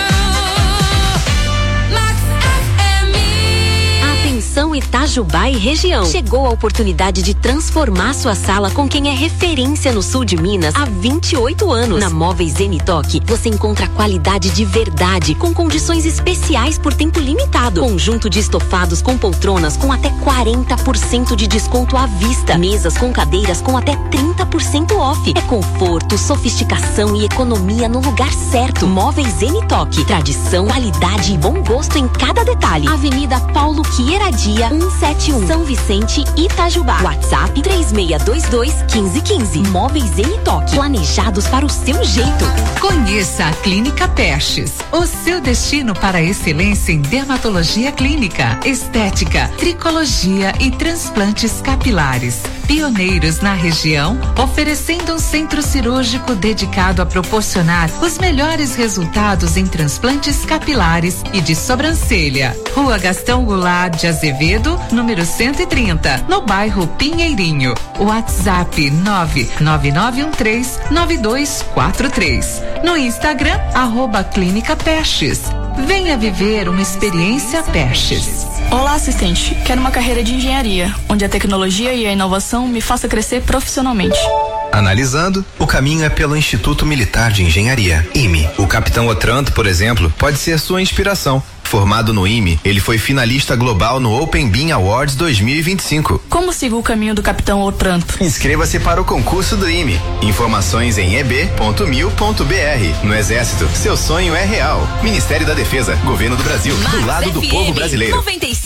Max FM. Atenção Itajubá e região. Chegou a oportunidade de transformar sua sala com quem é referência no sul de Minas há 28 anos. Na Móveis Zenitoque, você encontra qualidade de verdade, com condições especiais por tempo limitado. Conjunto de estofados com poltronas com até 40% de desconto à vista. Mesas com cadeiras com até 30% off. É conforto, sofisticação e economia no lugar certo. Móveis Zenitoque. Tradição, qualidade e bom gosto em cada detalhe. Avenida Paulo Quieradia, 171, São Vicente, Itajubá. WhatsApp 3622-1515. Móveis Zenitoque. Planejados para o seu jeito. Conheça a Clínica Pestes. O seu destino para a excelência em dermatologia clínica, estética, tricologia e transplantes capilares. Pioneiros na região, oferecendo um centro cirúrgico dedicado a proporcionar os melhores resultados em transplantes capilares e de sobrancelha. Rua Gastão Goulart de Azevedo, número 130, no bairro Pinheirinho. WhatsApp 99913-9243. No Instagram, @Clínica Pestes. Venha viver uma experiência Pestes. Olá, assistente. Quero uma carreira de engenharia, onde a tecnologia e a inovação me faça crescer profissionalmente. Analisando, o caminho é pelo Instituto Militar de Engenharia, IME. O capitão Otranto, por exemplo, pode ser sua inspiração. Formado no IME, ele foi finalista global no Open Beam Awards 2025. Como sigo o caminho do capitão Otranto? Inscreva-se para o concurso do IME. Informações em eb.mil.br. No Exército, seu sonho é real. Ministério da Defesa, Governo do Brasil, Max do lado do FM, povo brasileiro.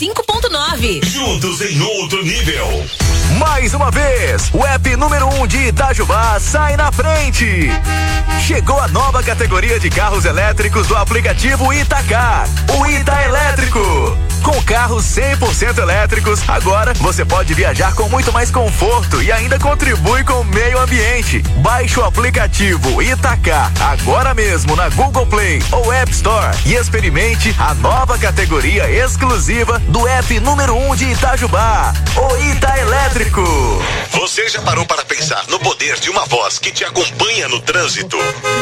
95.9. Juntos em outro nível. Mais uma vez, o app número 1 de Itajubá sai na frente. Chegou a nova categoria de carros elétricos do aplicativo Itacar, o Ita Elétrico. Com carros 100% elétricos, agora você pode viajar com muito mais conforto e ainda contribui com o meio ambiente. Baixe o aplicativo Itacar agora mesmo na Google Play ou App Store e experimente a nova categoria exclusiva do app número 1 de Itajubá, o Ita Elétrico. Você já parou para pensar no poder de uma voz que te acompanha no trânsito?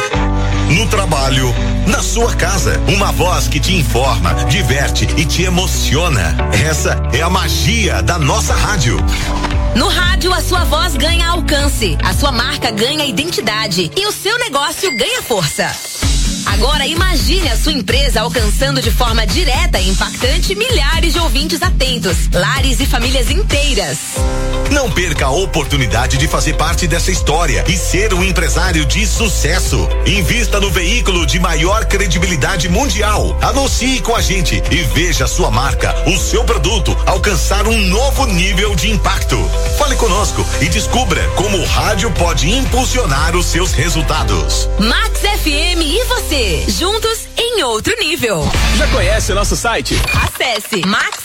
No trabalho, na sua casa, uma voz que te informa, diverte e te emociona. Essa é a magia da nossa rádio. No rádio, a sua voz ganha alcance, a sua marca ganha identidade e o seu negócio ganha força. Agora imagine a sua empresa alcançando de forma direta e impactante milhares de ouvintes atentos, lares e famílias inteiras. Não perca a oportunidade de fazer parte dessa história e ser um empresário de sucesso. Invista no veículo de maior credibilidade mundial. Anuncie com a gente e veja a sua marca, o seu produto alcançar um novo nível de impacto. Fale conosco e descubra como o rádio pode impulsionar os seus resultados. Max FM e você, juntos em outro nível. Já conhece o nosso site? Acesse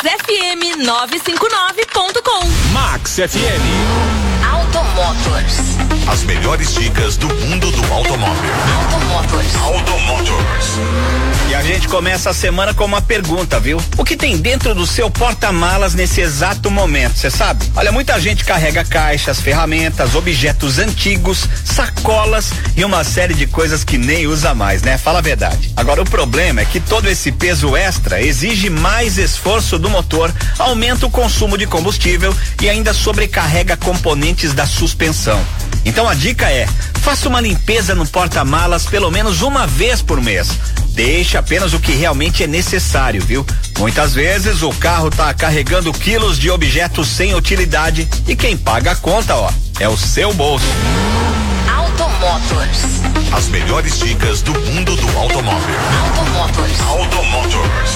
maxfm959.com. Max FM. Automotors. As melhores dicas do mundo do automóvel. Automotors. Automotors. E a gente começa a semana com uma pergunta, viu? O que tem dentro do seu porta-malas nesse exato momento, você sabe? Olha, muita gente carrega caixas, ferramentas, objetos antigos, sacolas e uma série de coisas que nem usa mais, né? Fala a verdade. Agora, o problema é que todo esse peso extra exige mais esforço do motor, aumenta o consumo de combustível e ainda sobrecarrega componentes da suspensão. Então a dica é: faça uma limpeza no porta-malas pelo menos uma vez por mês. Deixe apenas o que realmente é necessário, viu? Muitas vezes o carro tá carregando quilos de objetos sem utilidade e quem paga a conta, ó, é o seu bolso. Automotors. As melhores dicas do mundo do automóvel. Automotors. Automotors.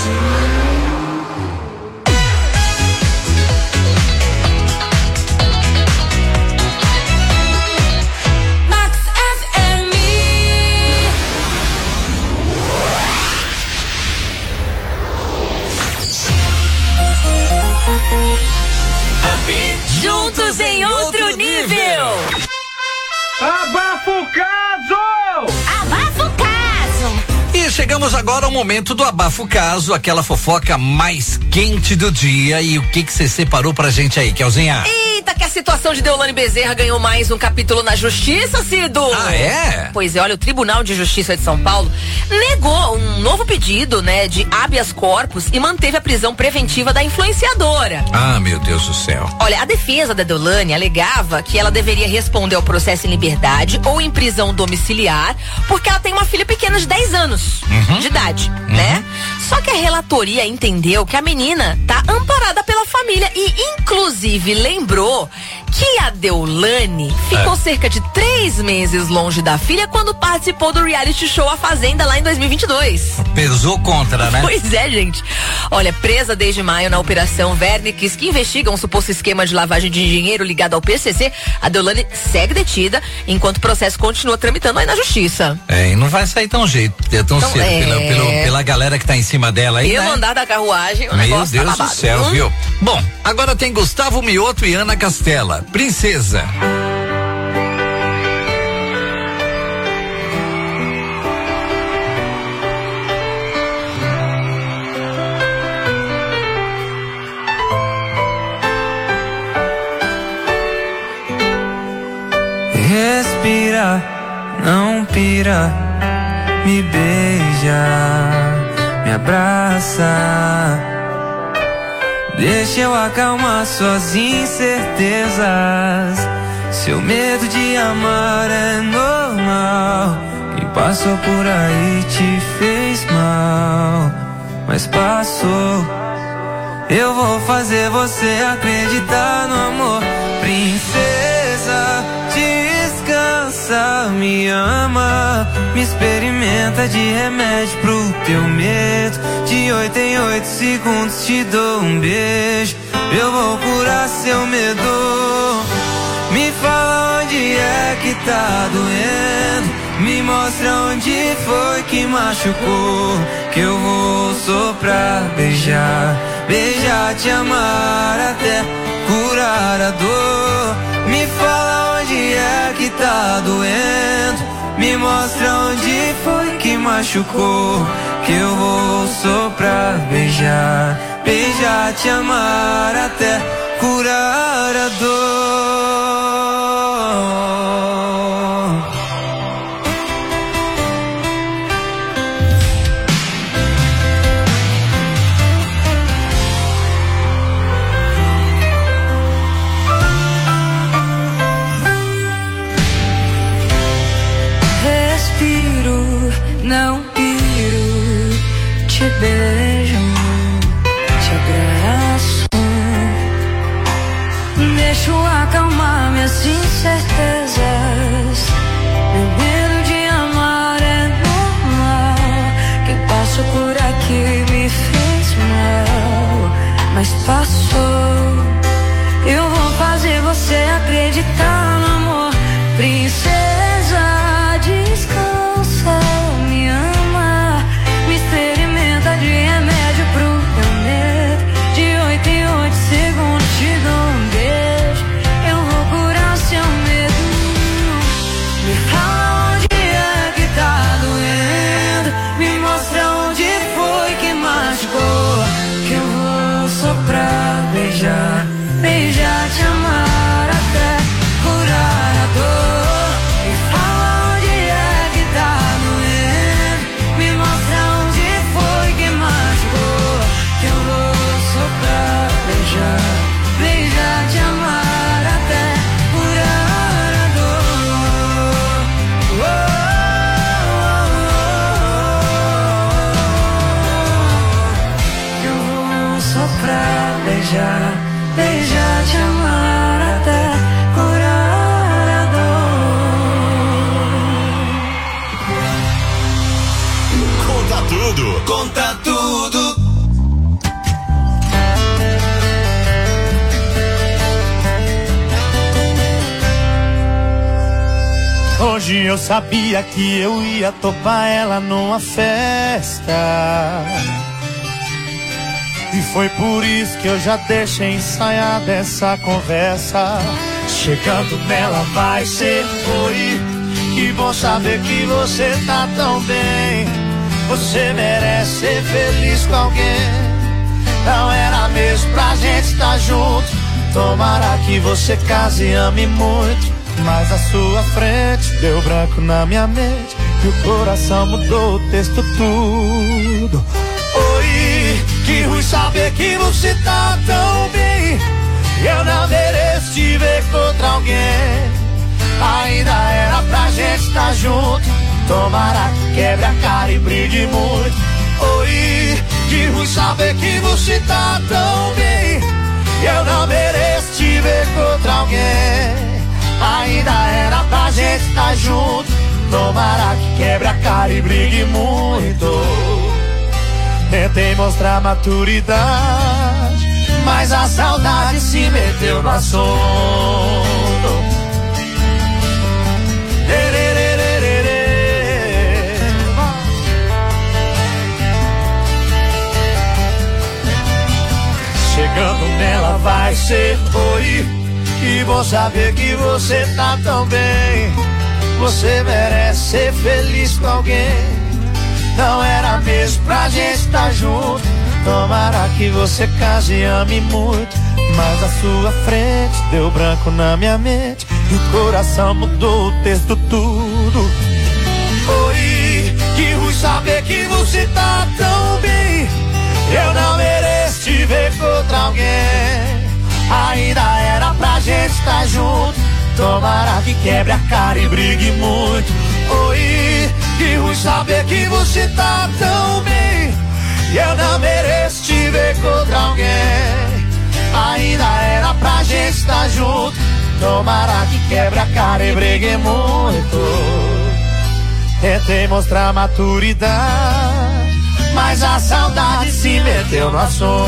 Juntos em outro nível. Abafa o caso! Abafa o caso! E chegamos agora ao momento do Abafo Caso, aquela fofoca mais quente do dia. E o que você separou pra gente aí, Kelzinha? Eita, que a situação de Deolane Bezerra ganhou mais um capítulo na justiça, Cido. Ah, é? Pois é, olha, o Tribunal de Justiça de São Paulo negou um novo pedido, né, de habeas corpus e manteve a prisão preventiva da influenciadora. Ah, meu Deus do céu. Olha, a defesa da Deolane alegava que ela deveria responder ao processo em liberdade ou em prisão domiciliar, porque ela tem uma filha pequena de 10 anos de idade, né? Só que a relatoria entendeu que a menina tá amparada pela família e, inclusive, lembrou que a Deolane ficou cerca de 3 meses longe da filha quando participou do reality show A Fazenda lá em 2022. Pesou contra, né? Pois é, gente. Olha, presa desde maio na Operação Vernix, que investiga um suposto esquema de lavagem de dinheiro ligado ao PCC, a Deolane segue detida, enquanto o processo continua tramitando aí na justiça. É, e não vai sair tão cedo, pela galera que tá em cima dela aí, Pelo né? andar da carruagem, o Meu negócio Deus tá do babado. céu, viu? Bom, agora tem Gustavo Mioto e Ana Castela. Princesa. Respira, não pira, me beija, me abraça. Deixa eu acalmar suas incertezas. Seu medo de amar é normal. Quem passou por aí te fez mal, mas passou. Eu vou fazer você acreditar no amor. Princesa, descansa, me ama, me experimenta de remédio pro teu medo. De 8 em 8 segundos te dou um beijo. Eu vou curar seu medo. Me fala onde é que tá doendo, me mostra onde foi que machucou, que eu vou soprar, beijar, beijar, te amar até curar a dor. Me fala onde é que tá doendo, me mostra onde foi que machucou, que eu vou soprar, beijar, beijar, te amar até curar a dor. Respiro, não piro, te beijo, te abraço. Deixo acalmar minhas incertezas. Meu medo de amar é normal. Quem passou por aqui me fez mal, mas passou. Eu vou fazer você acreditar no amor. Princesa, descansa, me ama, me experimenta de remédio pro teu medo. De 8 em 8 segundos te dou um beijo. Eu vou curar seu medo. Me fala onde é que tá doendo, me mostra onde beijar, te amar até curar a dor. Conta tudo. Conta tudo. Hoje eu sabia que eu ia topar ela numa festa, e foi por isso que eu já deixei ensaiada essa conversa. Chegando nela vai ser oi, que bom saber que você tá tão bem. Você merece ser feliz com alguém. Não era mesmo pra gente estar junto. Tomara que você case e ame muito, mas a sua frente deu branco na minha mente e o coração mudou o texto tudo. Oi, que ruim saber que você tá tão bem. Eu não mereço te ver contra alguém. Ainda era pra gente estar junto. Tomara que quebre a cara e brigue muito. Oi, que ruim saber que você tá tão bem. Eu não mereço te ver contra alguém. Ainda era pra gente estar junto. Tomara que quebre a cara e brigue muito. Tentei mostrar maturidade, mas a saudade se meteu no assunto. Chegando nela vai ser oi, que bom saber que você tá tão bem. Você merece ser feliz com alguém. Não era mesmo pra gente estar junto. Tomara que você case e ame muito, mas a sua frente deu branco na minha mente e o coração mudou o texto tudo. Oi, que ruim saber que você tá tão bem. Eu não mereço te ver contra alguém. Ainda era pra gente estar junto. Tomara que quebre a cara e brigue muito. Oi, que ruim saber que você tá tão bem. Eu não mereço te ver contra alguém. Ainda era pra gente estar junto. Tomara que quebre a cara e brigue muito. Tentei mostrar maturidade, mas a saudade se meteu no assunto.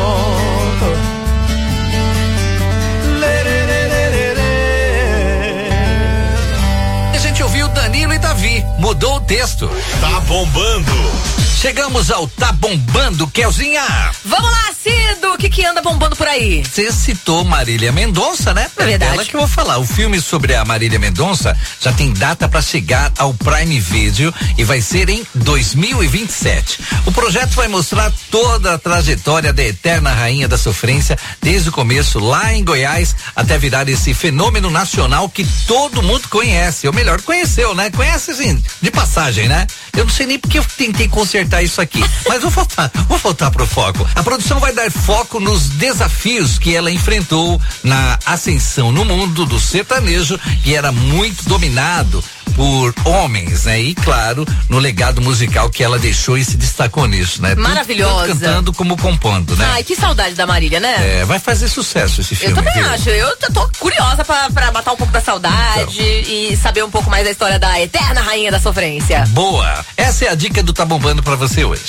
A gente ouviu Danilo e Davi, mudou o texto. Tá bombando. Chegamos ao Tá Bombando, Kelzinha. Vamos lá, Cido, o que anda bombando por aí? Você citou Marília Mendonça, né? É verdade. Dela que eu vou falar. O filme sobre a Marília Mendonça já tem data para chegar ao Prime Video e vai ser em 2027. O projeto vai mostrar toda a trajetória da eterna rainha da sofrência, desde o começo lá em Goiás até virar esse fenômeno nacional que todo mundo conhece, ou melhor, conheceu, né? Conhece assim, de passagem, né? Eu não sei nem porque eu tentei consertar isso aqui, mas vou voltar pro foco. A produção vai dar foco nos desafios que ela enfrentou na ascensão no mundo do sertanejo, que era muito dominado por homens, né? E claro, no legado musical que ela deixou e se destacou nisso, né? Maravilhosa. Tanto cantando como compondo, né? Ai, que saudade da Marília, né? É, vai fazer sucesso esse filme. Eu também viu? acho. Eu tô curiosa pra matar um pouco da saudade e saber um pouco mais da história da eterna rainha da sofrência. Boa! Essa é a dica do Tá Bombando pra você hoje.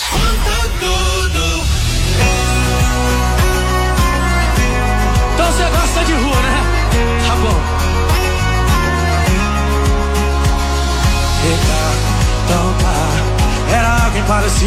Então você gosta de rua, né? Tá bom. Então tá, era alguém parecido.